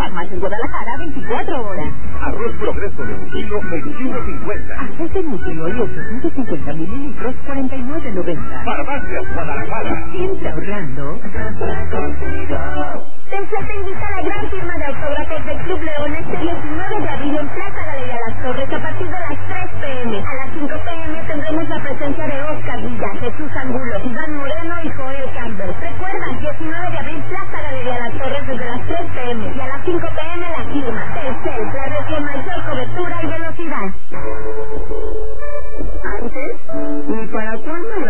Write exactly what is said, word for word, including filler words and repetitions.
Farmacias Guadalajara, veinticuatro horas. Arroz Progreso de un kilo, veintiuno cincuenta. Aceite Nutrilol y ochocientos cincuenta mililitros, cuarenta y nueve noventa. Farmacias Guadalajara. Siempre ahorrando. Telcel te invita a la gran firma de autógrafos del Club León este diecinueve de abril en Plaza Galería Las Torres a partir de las tres pe eme. A las cinco pe eme tendremos la presencia de Oscar Villa, Jesús Angulo, Iván Moreno y Joel Campbell. Recuerda, diecinueve de abril, Plaza Galería Las Torres desde las tres pe eme y a las cinco pe eme la firma. Telcel, la red con mayor cobertura y velocidad. Antes, ¿y para cuándo